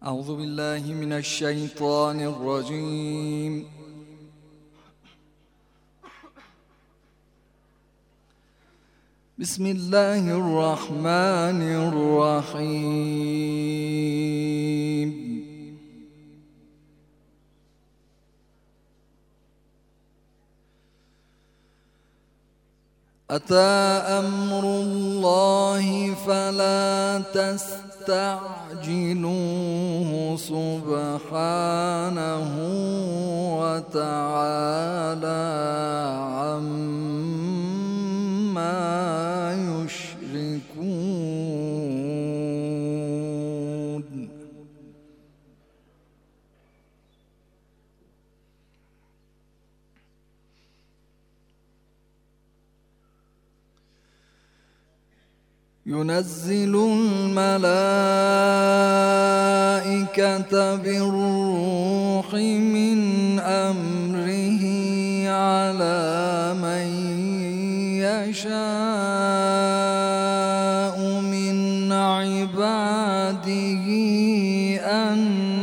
أعوذ بالله من الشيطان الرجيم. بسم الله الرحمن الرحيم. أتى أمر الله فلا تستعجلوه سبحانه وتعالى عما يشركون. ينزل الملائكة بالروح من أمره على من يشاء من عباده أن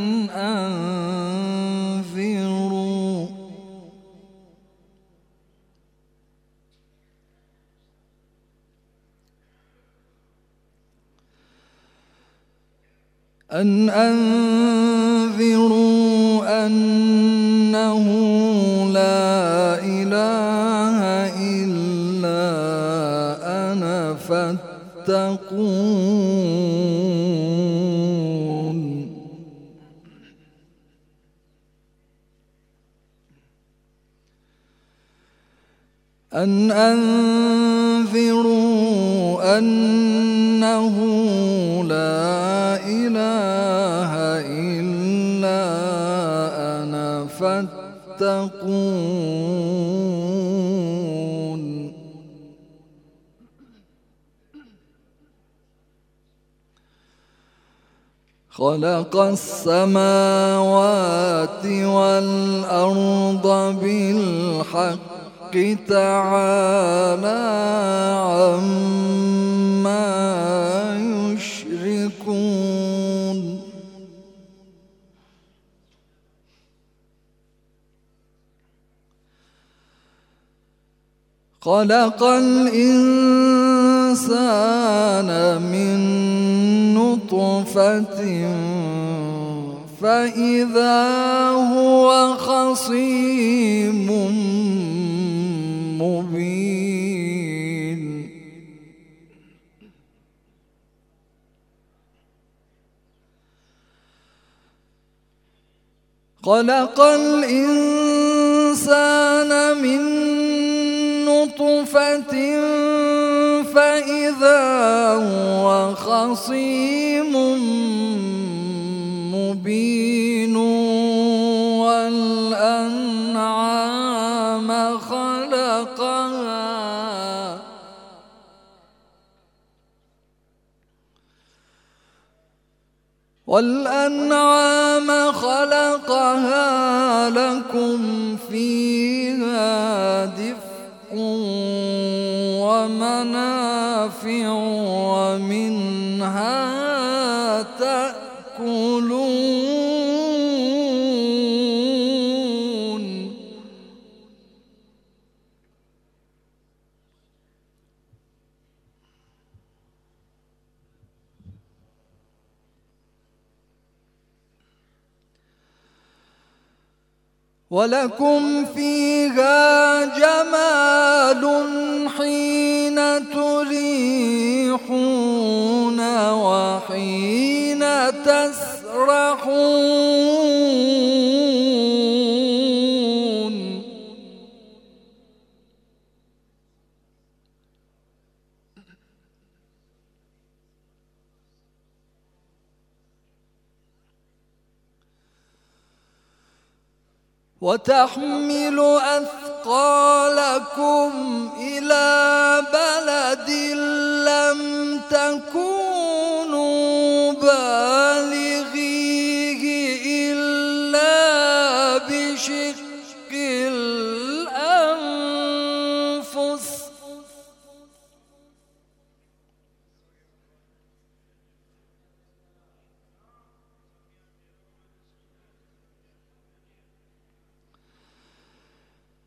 أنذروا أنه لا إله إلا أنا فاتقون. أنذروا أنه لا إله إلا أنا فاتقون. خلق السماوات والأرض بالحق تعالى عما يشركون. خلق الإنسان من نطفة فإذا هو خصيم مبين. خلق الإنسان من نطفة فإذا هو خصيم مبين. والأنعام خلقها لكم فيها دفء ومنافع ومنها تأكلون. ولكم فيها جمال حين تريحون وحين تسرحون. وتحمل أثقالكم إلى بلد لم تكونوا بالغيه إلا بشق الأنفس.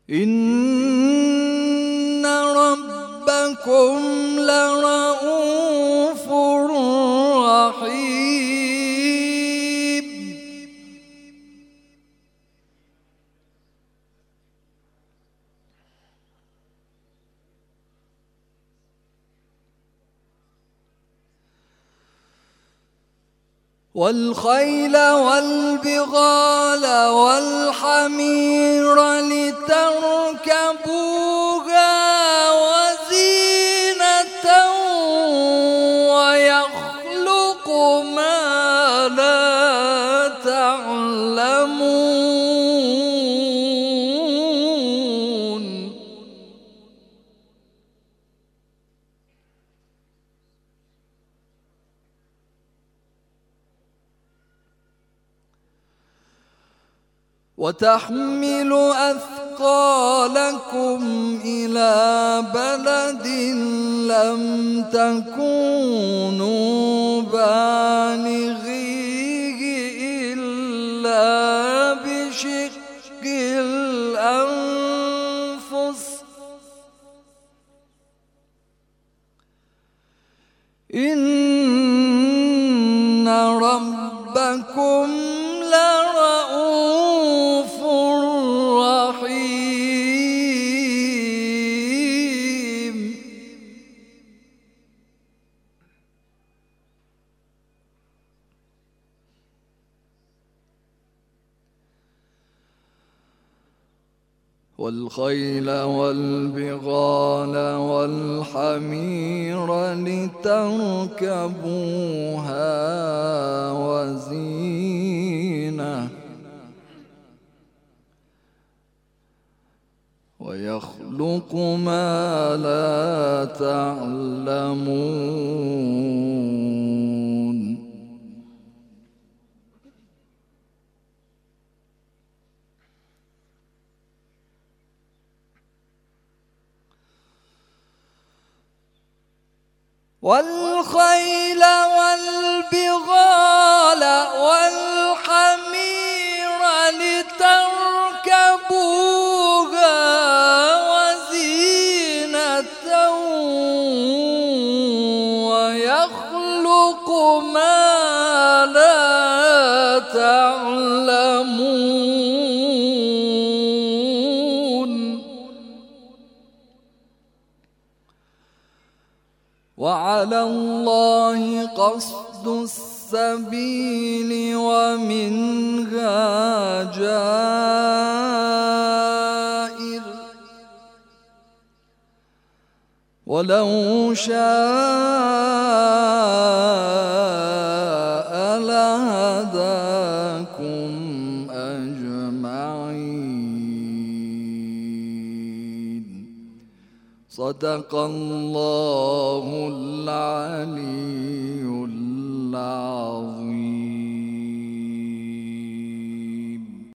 إن ربكم لرؤوف رحيم. والخيل والبغال والحمير لتركبوها وزينة ويخلق ما لا تعلمون. وتحمل أثقالكم إلى بلد لم تكونوا بالغيه إلا بشق الأنفس إن ربكم لرؤوف رحيم. والخيل والبغال والحمير لتركبوها وزينة ويخلق ما لا تعلمون. والخيل والبغال والحمير لتركبوها وزينة ويخلق ما لا تعلمون. وعلى الله قصد السبيل ومنها جائر ولو شاء لهداكم أجمعين. صدق الله العلي العظيم.